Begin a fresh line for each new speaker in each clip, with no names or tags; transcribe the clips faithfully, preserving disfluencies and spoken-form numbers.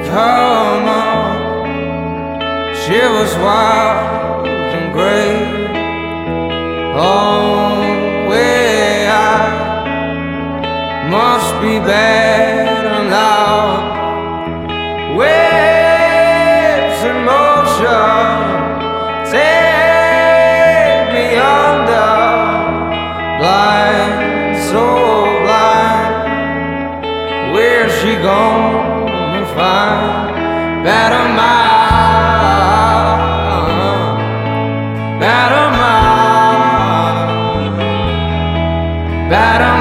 come on. She was wild and great. Long way out must be better now. Waves in motion take me under. Blind, so blind. Where's she gonna find better mind, better mind, better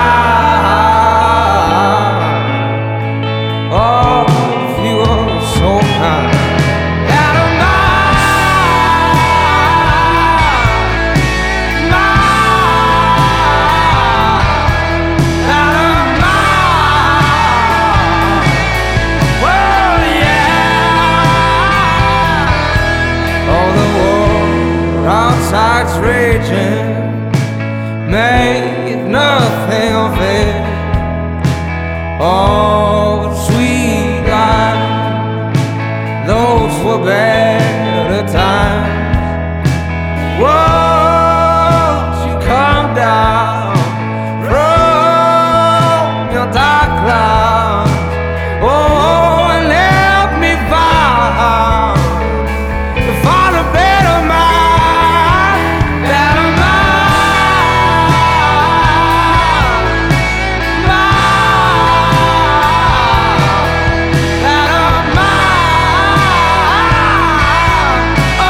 mind? Oh, if you were so kind. Better mind, mind, better mind. Well, yeah. Oh, the war outside's raging, make nothing of it. Oh, sweet life, those were better times. Won't you come down from your dark clouds? Oh, and help me find, find a better mind, better mind, mind, better mind. Oh,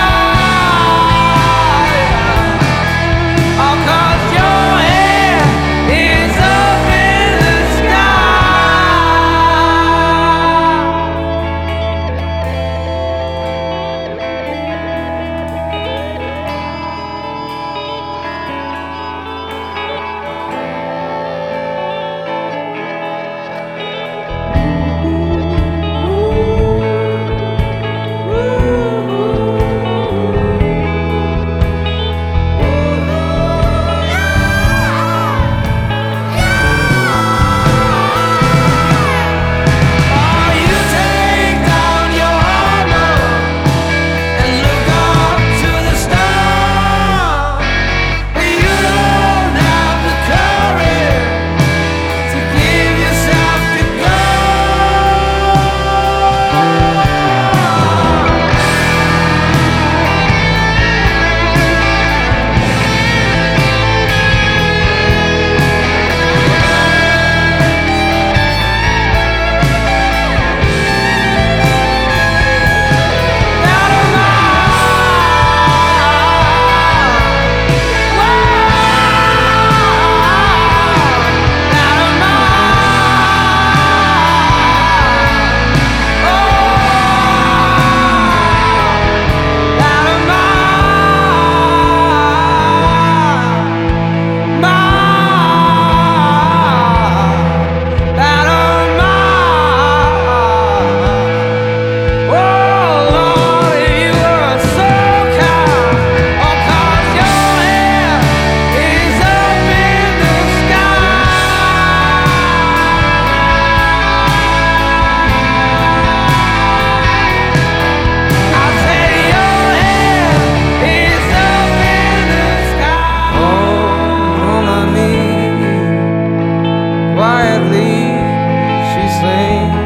yeah. Oh, 'cause your head is up in the sky. Oh, you take down your armor and look up to the stars. You don't have the courage to give yourself to God. Better Quietly she sings,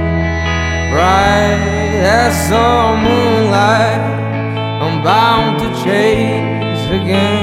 bright as some moonlight. I'm bound to chase again.